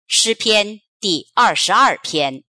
诗篇第22篇。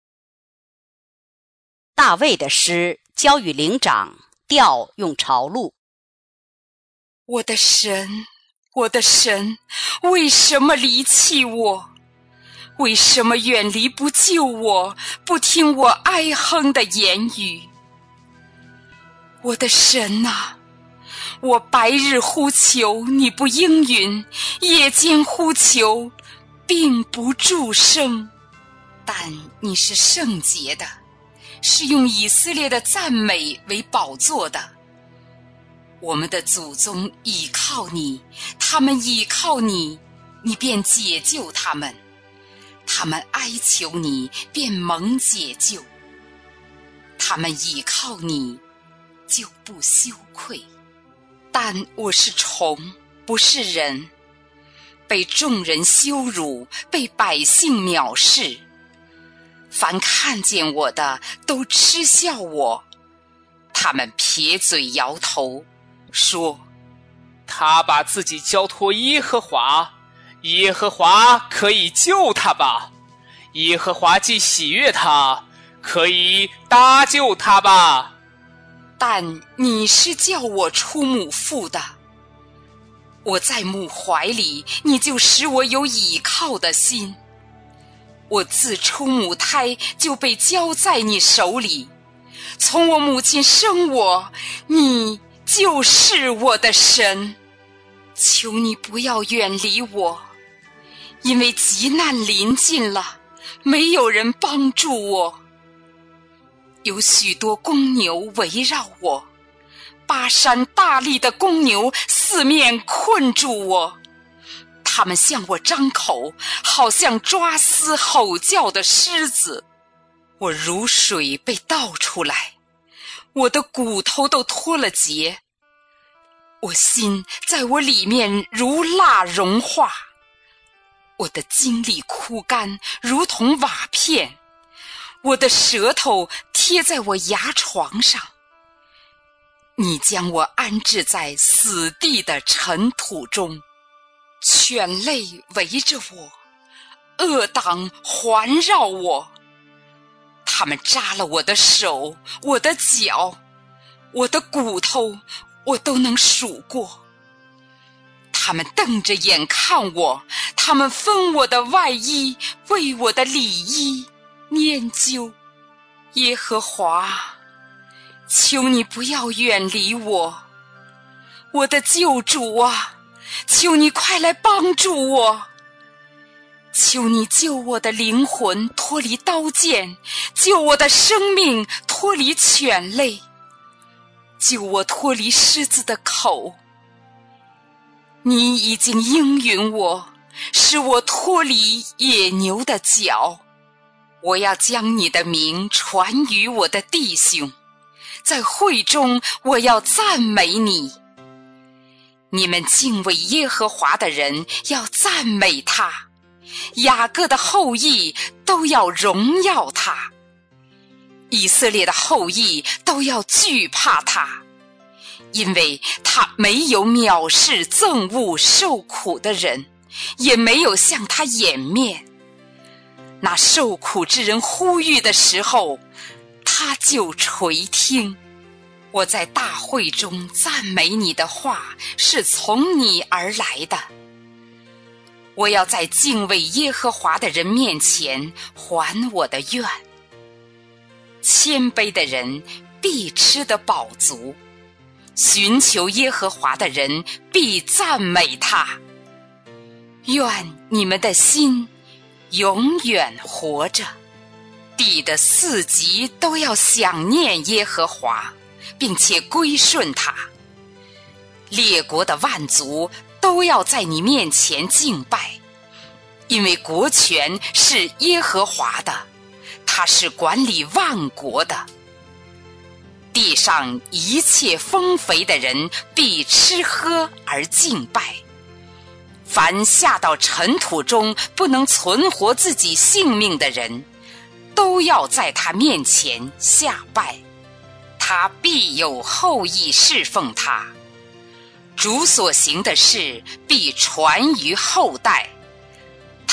大卫的诗交与灵长，调用朝录。 我的神，我的神，为什么离弃我？为什么远离不救我，不听我哀哼的言语？我的神啊，我白日呼求，你不应允；夜间呼求，并不助声。但你是圣洁的，是用以色列的赞美为宝座的。我们的祖宗倚靠你，他们倚靠你，你便解救他们；他们哀求你，便蒙解救。他们倚靠你，就不羞愧。但我是虫，不是人，被众人羞辱，被百姓藐视。凡看见我的，都嗤笑我。他们撇嘴摇头，说： 他把自己交托耶和华，耶和华可以救他吧？耶和华既喜悦他，可以搭救他吧？ 但你是叫我出母腹的，我在母怀里，你就使我有倚靠的心。我自出母胎就被交在你手里，从我母亲生我，你就是我的神。求你不要远离我，因为急难临近了，没有人帮助我。有许多公牛围绕我，巴山大力的公牛四面困住我。他们向我张口，好像抓撕吼叫的狮子。我如水被倒出来，我的骨头都脱了节。我心在我里面如蜡融化，我的精力枯干，如同瓦片。我的舌头贴在我牙床上。你将我安置在死地的尘土中，犬类围着我，恶党环绕我。他们扎了我的手，我的脚，我的骨头，我都能数过。他们瞪着眼看我，他们分我的外衣，为我的里衣研究。耶和华，求你不要远离我，我的救主啊，求你快来帮助我。求你救我的灵魂脱离刀剑，救我的生命脱离犬类，救我脱离狮子的口。你已经应允我，使我脱离野牛的脚。我要将你的名传于我的弟兄，在会中我要赞美你。你们敬畏耶和华的人要赞美他，雅各的后裔都要荣耀他，以色列的后裔都要惧怕他，因为他没有藐视憎恶受苦的人，也没有向他掩面。那受苦之人呼吁的时候，他就垂听。我在大会中赞美你的话是从你而来的。我要在敬畏耶和华的人面前还我的愿。谦卑的人必吃得饱足，寻求耶和华的人必赞美他。愿你们的心永远活着，地的四极都要想念耶和华，并且归顺他。列国的万族都要在你面前敬拜，因为国权是耶和华的，他是管理万国的。地上一切丰肥的人必吃喝而敬拜，凡下到尘土中不能存活自己性命的人，都要在他面前下拜，他必有后裔侍奉他。主所行的事必传于后代，他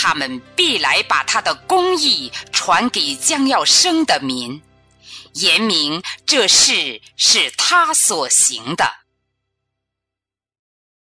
他们必来把他的公义传给将要生的民，言明这事是他所行的。